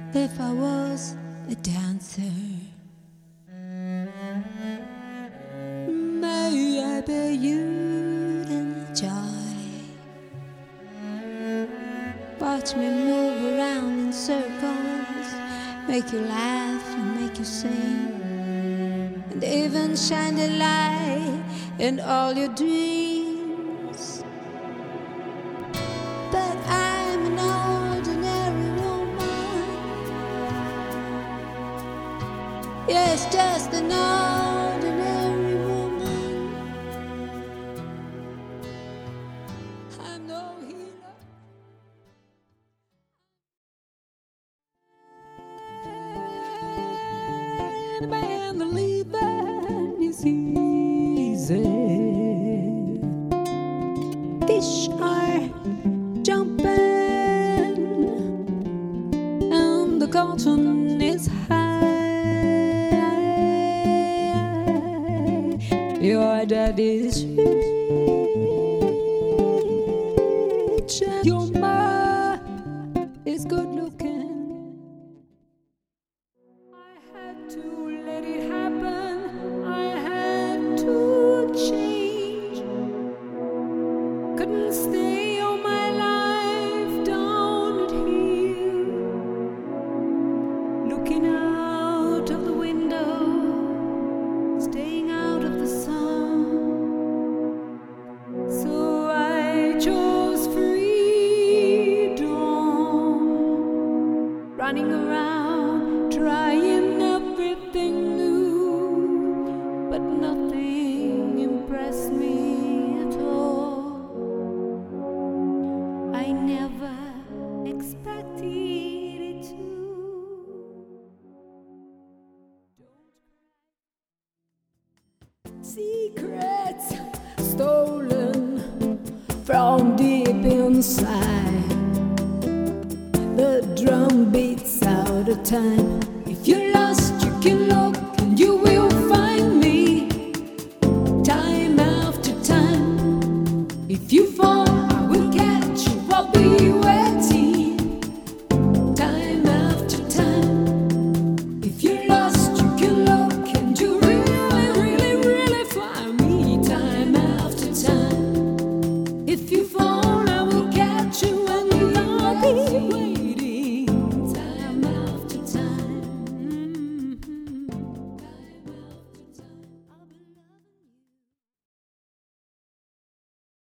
if I was a dancer. Maybe you'd enjoy. Watch me move around in circles, make you laugh and make you sing, and even shine the light in all your dreams. But I'm an ordinary woman. Yes, just an ordinary woman. I'm no hero. Man, the leaving is easy. Fish are jumping, and the cotton is high. Your daddy's rich, and your ma is good looking. I had to let it happen. I had to change. Couldn't stay all my life down at here, looking out of the window, staying out of the sun. So I chose freedom, running around, trying everything new, but nothing impressed me at all. I never expected it to. Secrets stolen from deep inside. The drum beats out of time. If you're lost, you can look and you will find me. Time after time. If you fall, I will catch you. I'll be waiting. Time after time. If you're lost, you can look and you really, really, really find me. Time after time. If you